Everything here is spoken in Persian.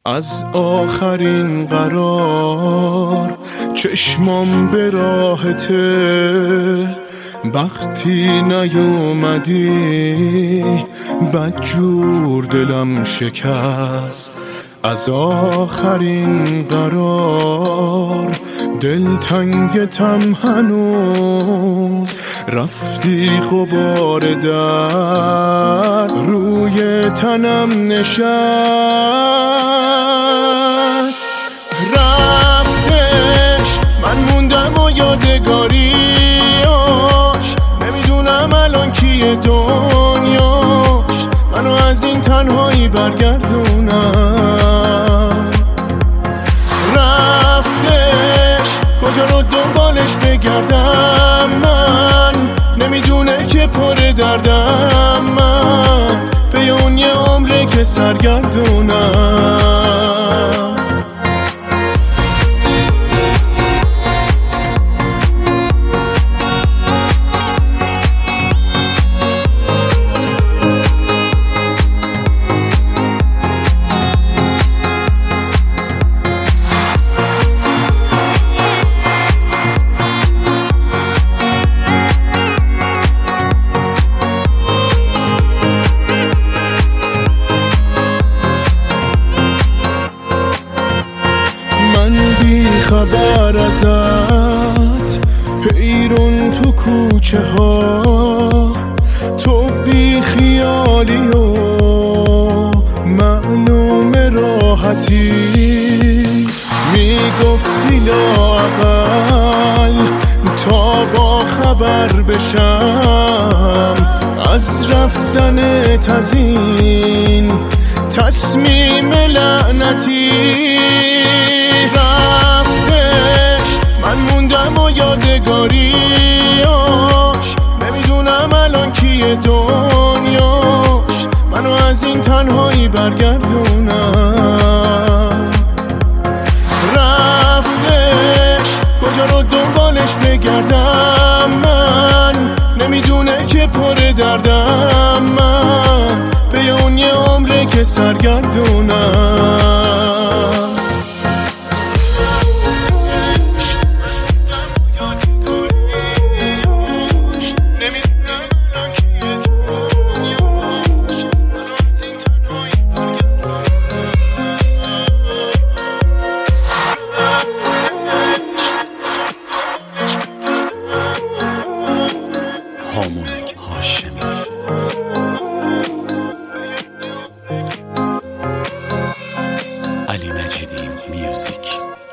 از آخرین قرار چشمام به راحته، وقتی نیومدی بدجور دلم شکست. از آخرین قرار دلتنگتم هنوز، رفتی غبار در روی تنم نشست. رفتش من موندم و یادگاریاش، نمیدونم الان کیه دنیاش منو از این تنهایی برگردونم. رفتش کجا رو دنبالش بگردم، من نمیدونه که پر دردم، من به اون یه عمره که سرگردونم. بی خبر ازت حیرون تو کوچه ها، تو بی خیالی و معلوم راحتی، میگفتی لااقل تا با خبر بشم از رفتنت، از این تصمیم لعنتی. رفتش من موندم و یادگاریاش، نمیدونم الان کیه دنیاش منو از این تنهایی برگردونم. رفتش کجا رو دنبالش بگردم، من نمیدونه که پر دردم، من به اون یه عمره که سرگردونم. هامون هاشمی علی مجیدی میوزیک.